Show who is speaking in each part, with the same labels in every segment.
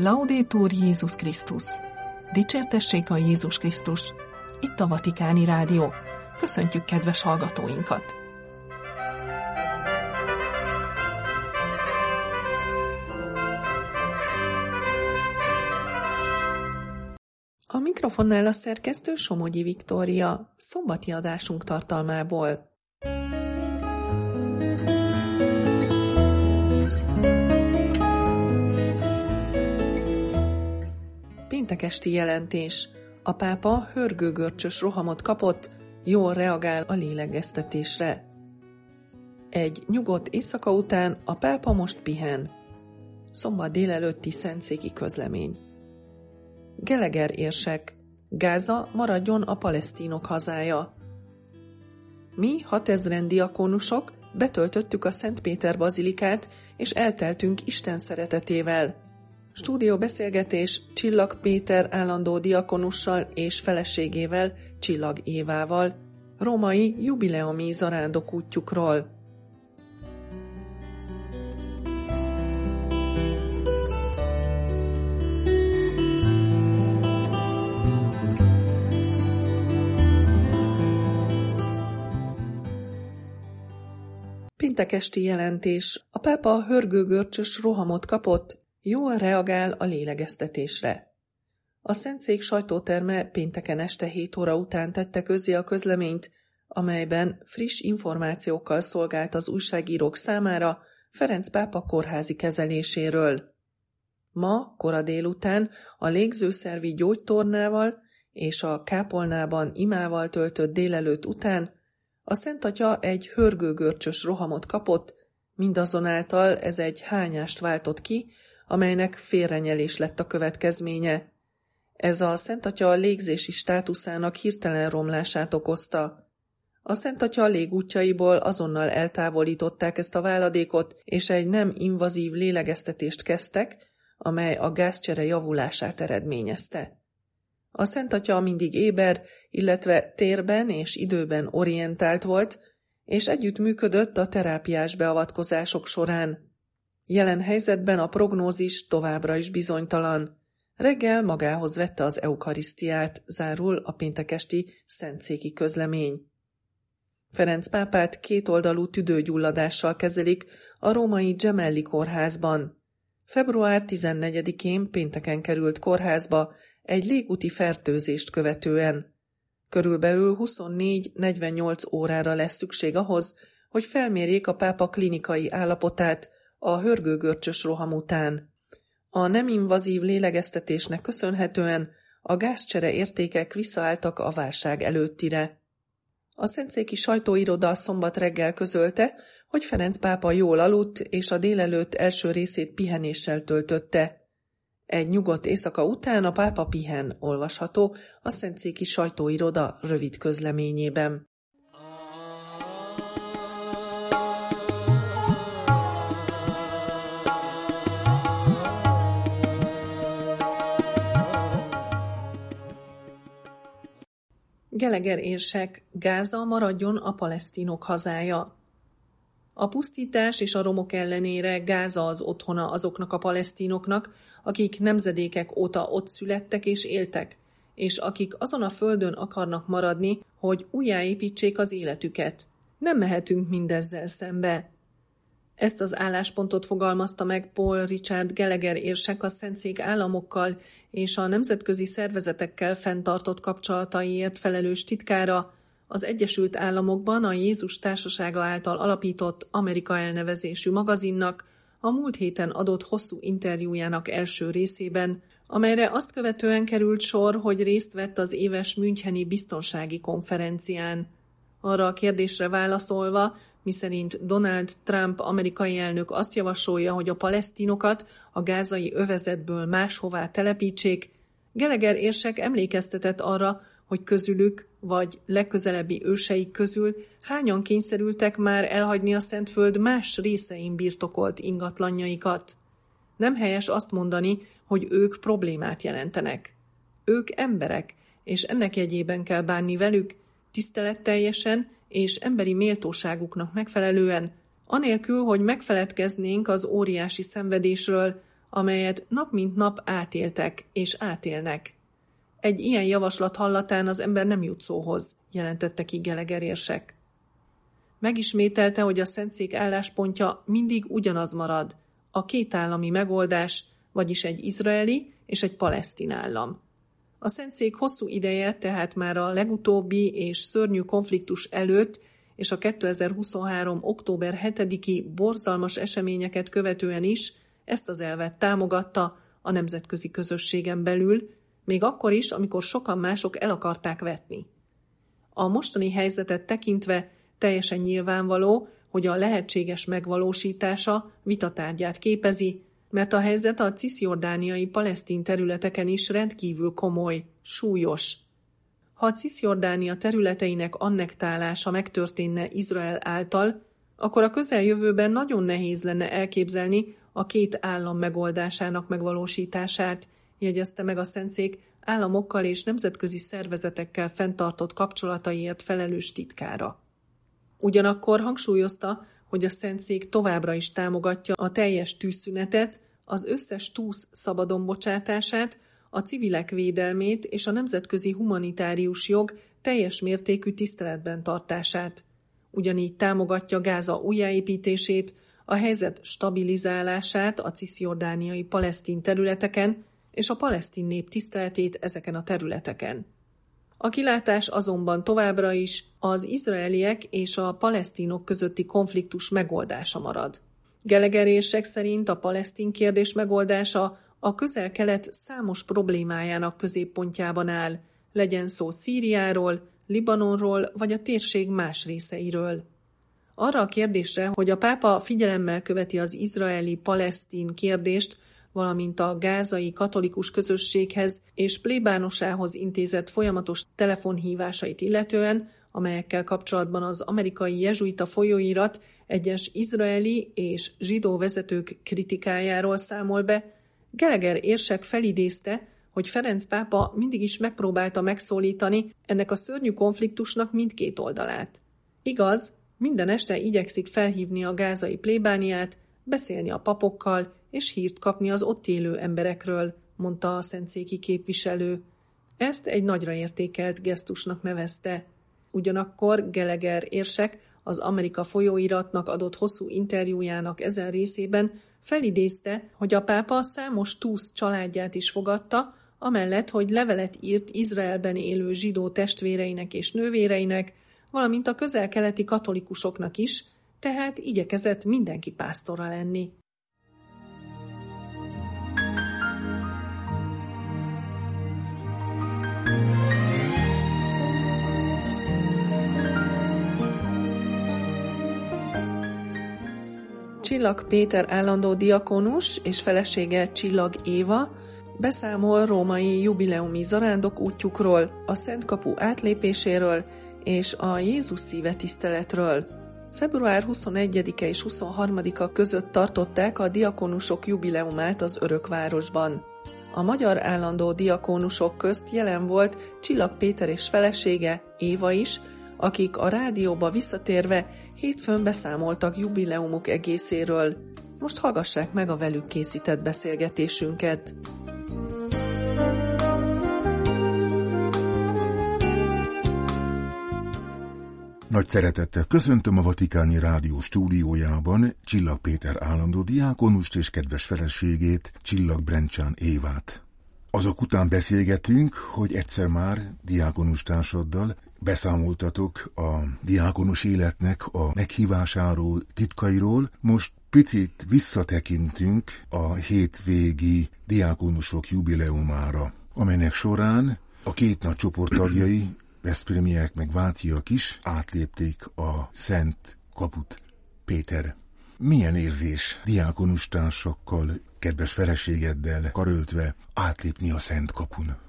Speaker 1: Laudetur Jézus Krisztus! Dicsértessék a Jézus Krisztus! Itt a Vatikáni Rádió. Köszöntjük kedves hallgatóinkat! A mikrofonnál a szerkesztő Somogyi Viktória, szombati adásunk tartalmából. Péntek esti jelentés. A pápa hörgőgörcsös rohamot kapott, jól reagál a lélegeztetésre. Egy nyugodt éjszaka után a pápa most pihen. Szombat délelőtti szentszéki közlemény. Geleger érsek. Gáza maradjon a palesztinok hazája. Mi 6000 diakónusok betöltöttük a Szent Péter bazilikát, és elteltünk Isten szeretetével. Stúdióbeszélgetés Csillag Péter állandó diakonussal és feleségével, Csillag Évával, római jubileumi zarándok útjukról. Péntek esti jelentés. A pápa hörgőgörcsös rohamot kapott, jól reagál a lélegeztetésre. A Szentszék sajtóterme pénteken este 7 óra után tette közzé a közleményt, amelyben friss információkkal szolgált az újságírók számára Ferenc pápa kórházi kezeléséről. Ma, kora délután a légzőszervi gyógytornával és a kápolnában imával töltött délelőtt után a Szent Atya egy hörgőgörcsös rohamot kapott, mindazonáltal ez egy hányást váltott ki, amelynek félrenyelés lett a következménye. Ez a Szent Atya légzési státuszának hirtelen romlását okozta. A Szent Atya légútjaiból azonnal eltávolították ezt a váladékot, és egy nem invazív lélegeztetést kezdtek, amely a gázcsere javulását eredményezte. A Szent Atya mindig éber, illetve térben és időben orientált volt, és együttműködött a terápiás beavatkozások során. Jelen helyzetben a prognózis továbbra is bizonytalan. Reggel magához vette az eukarisztiát, zárul a péntekesti szentszéki közlemény. Ferenc pápát kétoldalú tüdőgyulladással kezelik a római Gemelli kórházban. Február 14-én pénteken került kórházba egy légúti fertőzést követően. Körülbelül 24-48 órára lesz szükség ahhoz, hogy felmérjék a pápa klinikai állapotát a hörgőgörcsös roham után. A nem invazív lélegeztetésnek köszönhetően a gázcsere értékek visszaálltak a válság előttire. A szentszéki sajtóiroda szombat reggel közölte, hogy Ferenc pápa jól aludt, és a délelőtt első részét pihenéssel töltötte. Egy nyugodt éjszaka után a pápa pihen, olvasható a szentszéki sajtóiroda rövid közleményében. Geleger érsek. Gáza maradjon a palesztinok hazája. A pusztítás és a romok ellenére Gáza az otthona azoknak a palesztinoknak, akik nemzedékek óta ott születtek és éltek, és akik azon a földön akarnak maradni, hogy újjáépítsék az életüket. Nem mehetünk mindezzel szembe. Ezt az álláspontot fogalmazta meg Paul Richard Geleger érsek a Szentszék államokkal és a nemzetközi szervezetekkel fenntartott kapcsolataiért felelős titkára, az Egyesült Államokban a Jézus Társasága által alapított Amerika elnevezésű magazinnak a múlt héten adott hosszú interjújának első részében, amelyre azt követően került sor, hogy részt vett az éves müncheni biztonsági konferencián. Arra a kérdésre válaszolva, miszerint Donald Trump amerikai elnök azt javasolja, hogy a palesztinokat a gázai övezetből máshová telepítsék, Geleger érsek emlékeztetett arra, hogy közülük, vagy legközelebbi őseik közül hányan kényszerültek már elhagyni a Szentföld más részein birtokolt ingatlanjaikat. Nem helyes azt mondani, hogy ők problémát jelentenek. Ők emberek, és ennek jegyében kell bánni velük, tiszteletteljesen és emberi méltóságuknak megfelelően, anélkül, hogy megfeledkeznénk az óriási szenvedésről, amelyet nap mint nap átéltek és átélnek. Egy ilyen javaslat hallatán az ember nem jut szóhoz, jelentette ki Gallagher érsek. Megismételte, hogy a Szentszék álláspontja mindig ugyanaz marad, a kétállami megoldás, vagyis egy izraeli és egy palesztin állam. A Szentszék hosszú ideje, tehát már a legutóbbi és szörnyű konfliktus előtt és a 2023. október 7-i borzalmas eseményeket követően is ezt az elvet támogatta a nemzetközi közösségen belül, még akkor is, amikor sokan mások el akarták vetni. A mostani helyzetet tekintve teljesen nyilvánvaló, hogy a lehetséges megvalósítása vitatárgyát képezi, mert a helyzet a ciszjordániai palesztin területeken is rendkívül komoly, súlyos. Ha a Ciszjordánia területeinek annektálása megtörténne Izrael által, akkor a közeljövőben nagyon nehéz lenne elképzelni a két állam megoldásának megvalósítását, jegyezte meg a Szentszék államokkal és nemzetközi szervezetekkel fenntartott kapcsolataiért felelős titkára. Ugyanakkor hangsúlyozta, hogy a Szentszék továbbra is támogatja a teljes tűzszünetet, az összes túsz szabadon bocsátását, a civilek védelmét és a nemzetközi humanitárius jog teljes mértékű tiszteletben tartását. Ugyanígy támogatja Gáza újjáépítését, a helyzet stabilizálását a ciszjordániai palesztin területeken és a palesztin nép tiszteletét ezeken a területeken. A kilátás azonban továbbra is az izraeliek és a palesztinok közötti konfliktus megoldása marad. Gallagher érsek szerint a palesztin kérdés megoldása a Közel-Kelet számos problémájának középpontjában áll, legyen szó Szíriáról, Libanonról vagy a térség más részeiről. Arra a kérdésre, hogy a pápa figyelemmel követi az izraeli-palesztin kérdést, valamint a gázai katolikus közösséghez és plébánosához intézett folyamatos telefonhívásait illetően, amelyekkel kapcsolatban az amerikai jezsuita folyóirat egyes izraeli és zsidó vezetők kritikájáról számol be, Gallagher érsek felidézte, hogy Ferenc pápa mindig is megpróbálta megszólítani ennek a szörnyű konfliktusnak mindkét oldalát. Igaz, minden este igyekszik felhívni a gázai plébániát, beszélni a papokkal és hírt kapni az ott élő emberekről, mondta a szentszéki képviselő. Ezt egy nagyra értékelt gesztusnak nevezte. Ugyanakkor Gallagher érsek az Amerika folyóiratnak adott hosszú interjújának ezen részében felidézte, hogy a pápa számos túsz családját is fogadta, amellett, hogy levelet írt Izraelben élő zsidó testvéreinek és nővéreinek, valamint a közel-keleti katolikusoknak is, tehát igyekezett mindenki pásztora lenni. Csillag Péter állandó diakónus és felesége Csillag Éva beszámol római jubileumi zarándok útjukról, a Szent Kapu átlépéséről és a Jézus szíve tiszteletről. Február 21-e és 23-a között tartották a diakónusok jubileumát az Örökvárosban. A magyar állandó diakónusok közt jelen volt Csillag Péter és felesége, Éva is, akik a rádióba visszatérve hétfőn beszámoltak jubileumuk egészéről. Most hallgassák meg a velük készített beszélgetésünket.
Speaker 2: Nagy szeretettel köszöntöm a Vatikáni Rádió stúdiójában Csillag Péter állandó diákonust és kedves feleségét, Csillag Brencsán Évát. Azok után beszélgetünk, hogy egyszer már diákonus társaddal beszámoltatok a diákonus életnek a meghívásáról, titkairól. Most picit visszatekintünk a hétvégi diákonusok jubileumára, amelynek során a két nagy csoport tagjai, veszprémiek meg váciak is átlépték a Szent Kaput. Péter, milyen érzés diákonus társakkal, kedves feleségeddel karöltve átlépni a Szent Kapun?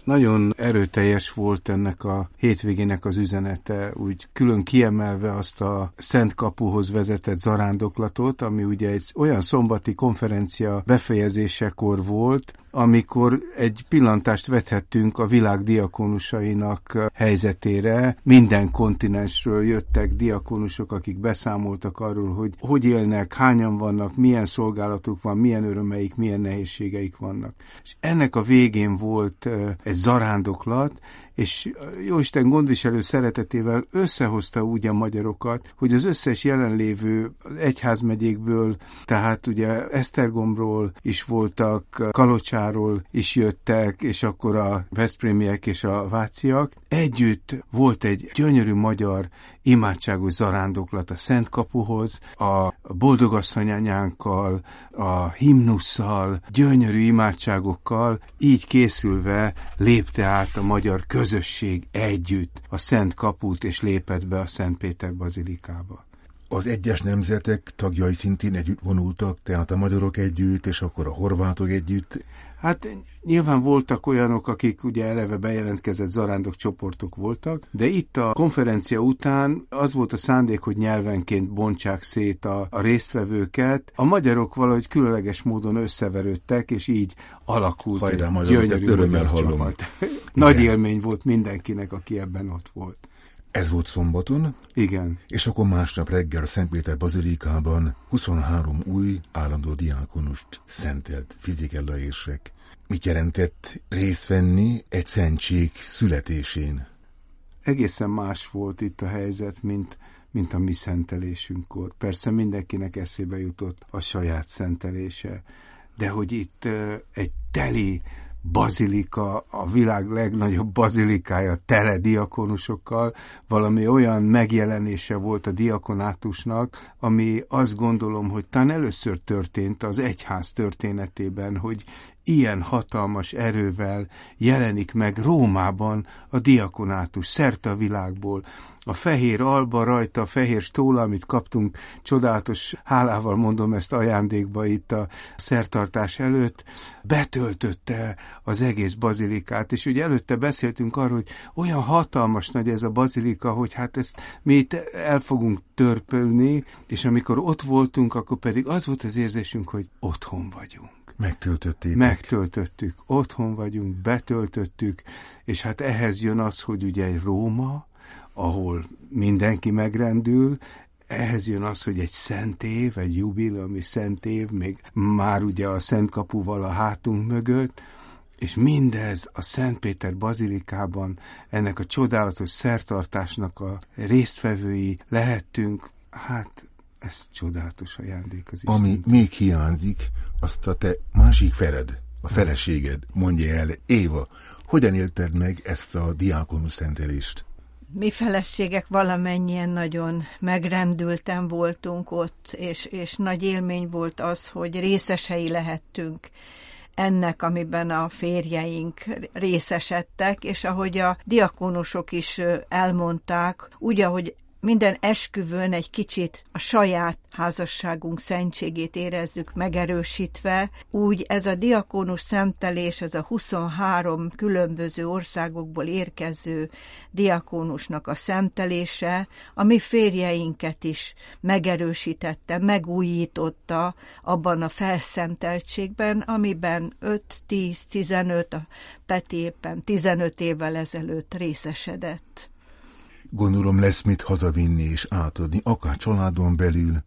Speaker 3: Nagyon erőteljes volt ennek a hétvégének az üzenete, úgy külön kiemelve azt a Szent Kapuhoz vezetett zarándoklatot, ami ugye egy olyan szombati konferencia befejezésekor volt, amikor egy pillantást vethettünk a világ diakónusainak helyzetére. Minden kontinensről jöttek diakónusok, akik beszámoltak arról, hogy élnek, hányan vannak, milyen szolgálatuk van, milyen örömeik, milyen nehézségeik vannak. És ennek a végén volt egy zarándoklat, és Jóisten gondviselő szeretetével összehozta úgy a magyarokat, hogy az összes jelenlévő egyházmegyékből, tehát ugye Esztergomról is voltak, Kalocsáról is jöttek, és akkor a veszprémiek és a váciak. Együtt volt egy gyönyörű magyar imádságos zarándoklat a Szent Kapuhoz, a Boldogasszony anyánkkal, a himnusszal, gyönyörű imádságokkal, így készülve lépte át a magyar közösség együtt a Szent Kaput, és lépett be a Szent Péter bazilikába.
Speaker 2: Az egyes nemzetek tagjai szintén együtt vonultak, tehát a magyarok együtt, és akkor a horvátok együtt.
Speaker 3: Hát nyilván voltak olyanok, akik ugye eleve bejelentkezett zarándok csoportok voltak, de itt a konferencia után az volt a szándék, hogy nyelvenként bontsák szét a résztvevőket. A magyarok valahogy különleges módon összeverődtek, és így alakult.
Speaker 2: Hajrá, magyarok, ezt örömmel hallom.
Speaker 3: Nagy élmény volt mindenkinek, aki ebben ott volt.
Speaker 2: Ez volt szombaton?
Speaker 3: Igen.
Speaker 2: És akkor másnap reggel a Szent Péter bazilikában 23 új állandó diákonust szentelt Fizikella érsek. Mit jelentett részt venni egy szentség születésén?
Speaker 3: Egészen más volt itt a helyzet, mint a mi szentelésünkkor. Persze mindenkinek eszébe jutott a saját szentelése, de hogy itt egy teli bazilika, a világ legnagyobb bazilikája tele diakonusokkal, valami olyan megjelenése volt a diakonátusnak, ami azt gondolom, hogy talán először történt az egyház történetében, hogy ilyen hatalmas erővel jelenik meg Rómában a diakonátus szerte a világból. A fehér alba, rajta a fehér stóla, amit kaptunk, csodálatos hálával mondom ezt ajándékba itt a szertartás előtt, betöltötte az egész bazilikát, és ugye előtte beszéltünk arról, hogy olyan hatalmas nagy ez a bazilika, hogy hát ezt mi itt el fogunk törpölni, és amikor ott voltunk, akkor pedig az volt az érzésünk, hogy otthon vagyunk. Megtöltöttük, otthon vagyunk, betöltöttük, és hát ehhez jön az, hogy ugye Róma, ahol mindenki megrendül, ehhez jön az, hogy egy szent év, egy jubileumi szent év, még már ugye a Szent Kapuval a hátunk mögött, és mindez a Szent Péter bazilikában, ennek a csodálatos szertartásnak a résztvevői lehettünk, hát ez csodálatos ajándék az Isten.
Speaker 2: Ami még hiányzik, azt a te másik feled, a feleséged mondja el. Éva, hogyan élted meg ezt a diákonus szentelést?
Speaker 4: Mi feleségek valamennyien nagyon megrendülten voltunk ott, és nagy élmény volt az, hogy részesei lehettünk ennek, amiben a férjeink részesedtek, és ahogy a diakonusok is elmondták, úgy, ahogy minden esküvőn egy kicsit a saját házasságunk szentségét érezzük megerősítve, úgy ez a diakónus szentelés, ez a 23 különböző országokból érkező diakónusnak a szentelése, a mi férjeinket is megerősítette, megújította abban a felszenteltségben, amiben 5-10-15, a Peti éppen 15 évvel ezelőtt részesedett.
Speaker 2: Gondolom lesz mit hazavinni és átadni, akár családon belül,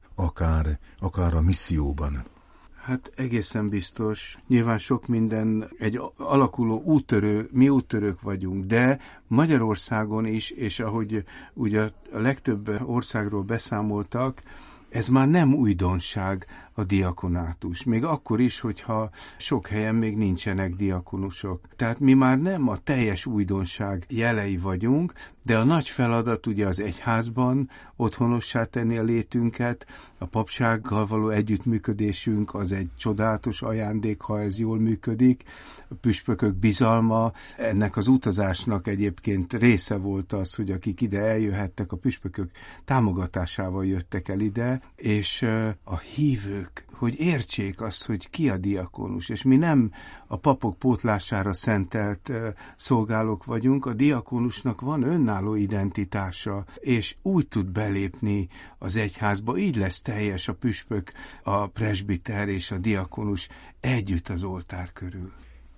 Speaker 2: akár a misszióban.
Speaker 3: Hát egészen biztos. Nyilván sok minden egy alakuló úttörő, mi úttörők vagyunk, de Magyarországon is, és ahogy ugye a legtöbb országról beszámoltak, ez már nem újdonság a diakonátus. Még akkor is, hogyha sok helyen még nincsenek diakonusok. Tehát mi már nem a teljes újdonság jelei vagyunk, de a nagy feladat ugye az egyházban otthonossá tenni a létünket, a papsággal való együttműködésünk az egy csodálatos ajándék, ha ez jól működik. A püspökök bizalma, ennek az utazásnak egyébként része volt az, hogy akik ide eljöhettek, a püspökök támogatásával jöttek el ide, és a hívők nők, hogy értsék azt, hogy ki a diakónus, és mi nem a papok pótlására szentelt szolgálók vagyunk, a diakónusnak van önálló identitása, és úgy tud belépni az egyházba, így lesz teljes a püspök, a presbiter és a diakónus együtt az oltár körül.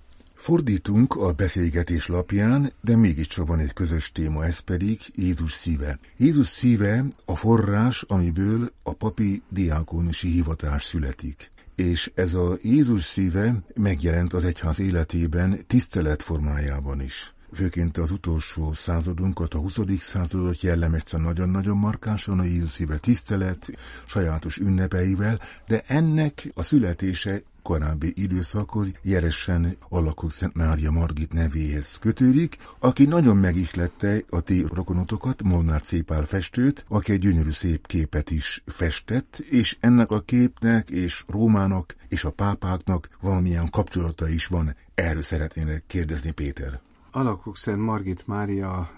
Speaker 2: Fordítunk a beszélgetés lapján, de mégiscsak van egy közös téma, ez pedig Jézus szíve. Jézus szíve a forrás, amiből a papi diákonusi hivatás születik. És ez a Jézus szíve megjelent az egyház életében tisztelet formájában is. Főként az utolsó századunkat, a 20. századot jellemezte nagyon-nagyon markánsan a Jézus szíve tisztelet, sajátos ünnepeivel, de ennek a születése korábbi időszakhoz Jeresen Alakok Szent Mária Margit nevéhez kötődik, aki nagyon megihlette a ti rokonotokat, Molnár C. Pál festőt, aki egy gyönyörű szép képet is festett, és ennek a képnek és Rómának és a pápáknak valamilyen kapcsolata is van. Erről szeretnének kérdezni, Péter.
Speaker 3: Alakok Szent Margit Mária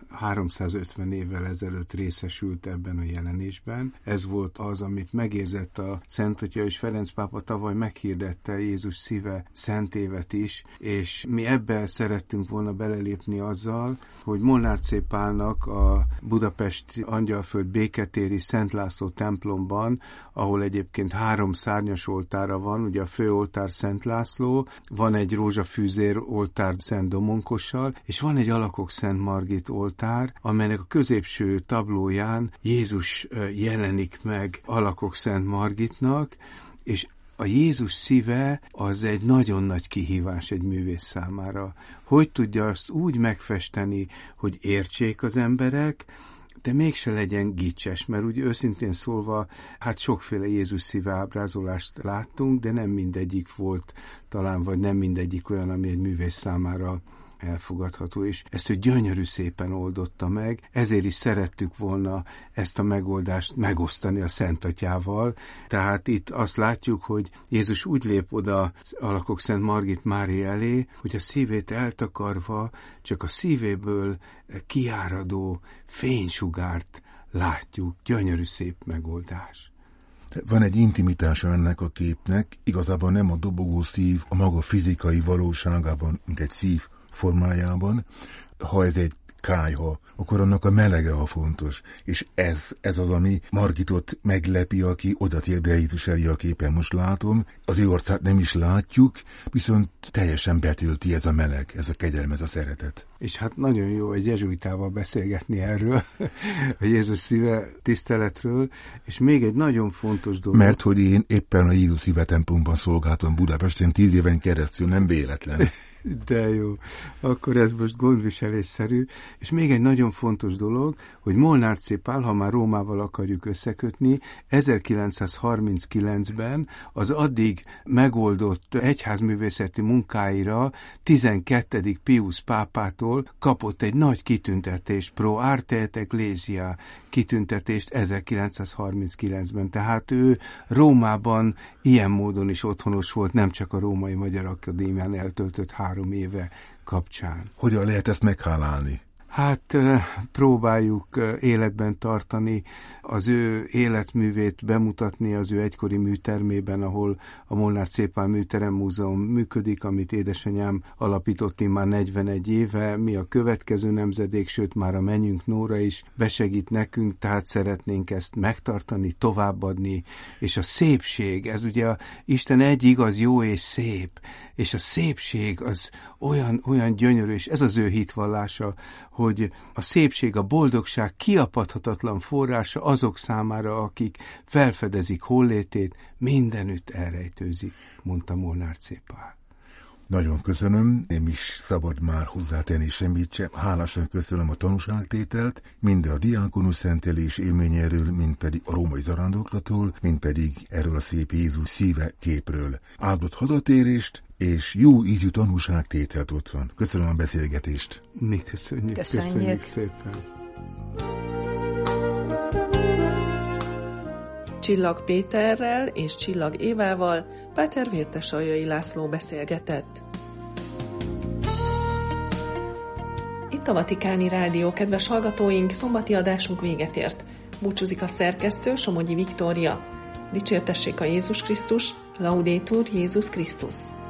Speaker 3: 350 évvel ezelőtt részesült ebben a jelenésben. Ez volt az, amit megérzett a Szent Atya, és Ferenc pápa tavaly meghirdette Jézus szíve szentévet is, és mi ebbe szerettünk volna belelépni azzal, hogy Molnár C. Pálnak a budapesti Angyalföld béketéri Szent László templomban, ahol egyébként 3 szárnyas oltára van, ugye a főoltár Szent László, van egy rózsafűzér oltár Szent Domonkossal, és van egy Alakok Szent Margit oltár, amelynek a középső tablóján Jézus jelenik meg Alakok Szent Margitnak, és a Jézus szíve az egy nagyon nagy kihívás egy művész számára. Hogy tudja azt úgy megfesteni, hogy értsék az emberek, de mégse legyen gicses, mert úgy őszintén szólva, hát sokféle Jézus szíve ábrázolást láttunk, de nem mindegyik volt talán, vagy nem mindegyik olyan, ami egy művész számára elfogadható, és ezt ő gyönyörű szépen oldotta meg, ezért is szerettük volna ezt a megoldást megosztani a Szent Atyával. Tehát itt azt látjuk, hogy Jézus úgy lép oda Alakok Szent Margit Mária elé, hogy a szívét eltakarva csak a szívéből kiáradó fénysugárt látjuk. Gyönyörű szép megoldás.
Speaker 2: Van egy intimitása ennek a képnek, igazából nem a dobogó szív a maga fizikai valóságában, mint egy szív formájában, ha ez egy kályha, akkor annak a melege a fontos. És ez az, ami Margitot meglepi, aki oda térde Jézus elé a képen, most látom. Az ő arcát nem is látjuk, viszont teljesen betölti ez a meleg, ez a kegyelem, ez a szeretet.
Speaker 3: És hát nagyon jó egy jezsuitával beszélgetni erről, a Jézus szíve tiszteletről, és még egy nagyon fontos dolog.
Speaker 2: Mert hogy én éppen a Jézus szíve templomban szolgáltam Budapesten 10 éven keresztül, nem véletlen.
Speaker 3: De jó, akkor ez most gondviselésszerű. És még egy nagyon fontos dolog, hogy Molnár C. Pál, ha már Rómával akarjuk összekötni, 1939-ben az addig megoldott egyházművészeti munkáira 12. Pius pápától kapott egy nagy kitüntetést, Pro Arte et Ecclesia kitüntetést 1939-ben. Tehát ő Rómában ilyen módon is otthonos volt, nem csak a Római Magyar Akadémián eltöltött 3 éve kapcsán.
Speaker 2: Hogyan lehet ezt meghálálni?
Speaker 3: Hát próbáljuk életben tartani, az ő életművét bemutatni az ő egykori műtermében, ahol a Molnár C. Pál Műterem Múzeum működik, amit édesanyám alapított már 41 éve. Mi a következő nemzedék, sőt már a mennyünk Nóra is besegít nekünk, tehát szeretnénk ezt megtartani, továbbadni, és a szépség, ez ugye Isten egy igaz, jó és szép, és a szépség az olyan gyönyörű, és ez az ő hitvallása, hogy a szépség, a boldogság kiapadhatatlan forrása azok számára, akik felfedezik hollétét, mindenütt elrejtőzik, mondta Molnár C. Pál.
Speaker 2: Nagyon köszönöm, nem is szabad már hozzátenni semmit sem. Hálásan köszönöm a tanúságtételt, mind a diákonus szentelés élményéről, mind pedig a római zarándoklatról, mind pedig erről a szép Jézus szíve képről. Áldott hazatérést, és jó ízű tanúságtételt ott van. Köszönöm a beszélgetést.
Speaker 3: Mi köszönjük szépen.
Speaker 1: Csillag Péterrel és Csillag Évával Páter Vértesaljai László beszélgetett. Itt a Vatikáni Rádió, kedves hallgatóink, szombati adásunk véget ért. Búcsúzik a szerkesztő, Somogyi Viktória. Dicsértessék a Jézus Krisztus, Laudetur Jézus Krisztus.